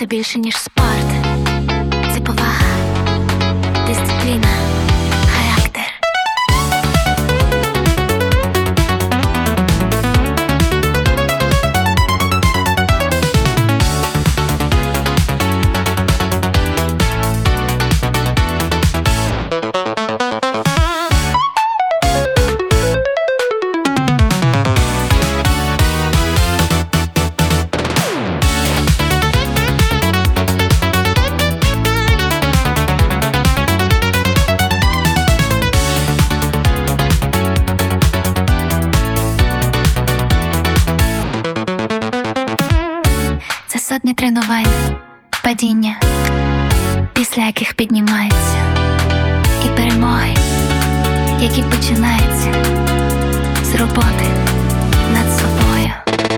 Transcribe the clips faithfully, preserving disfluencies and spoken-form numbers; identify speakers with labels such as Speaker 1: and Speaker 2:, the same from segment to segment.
Speaker 1: більше, ніж спорт. Це повага, дисципліна, характер. Це сотні тренувань, падіння, після яких піднімаються, і перемоги, які починаються з роботи над собою.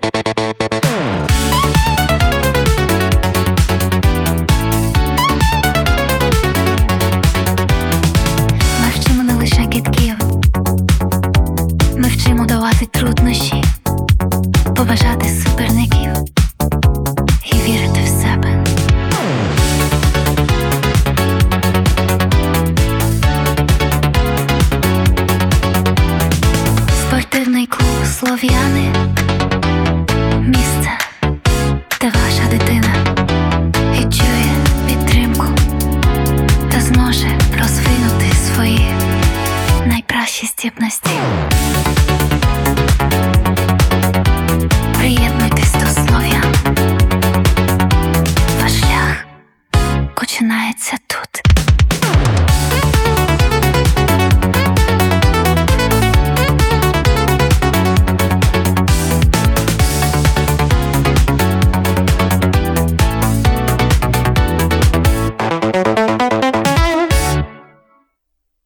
Speaker 1: Ми вчимо не лише кидків, ми вчимо долати труднощі, поважати суперників і вірити в себе. Спортивний клуб «Слов'яни» – місце, де ваша дитина відчує підтримку та зможе розвинути свої найкращі здібності.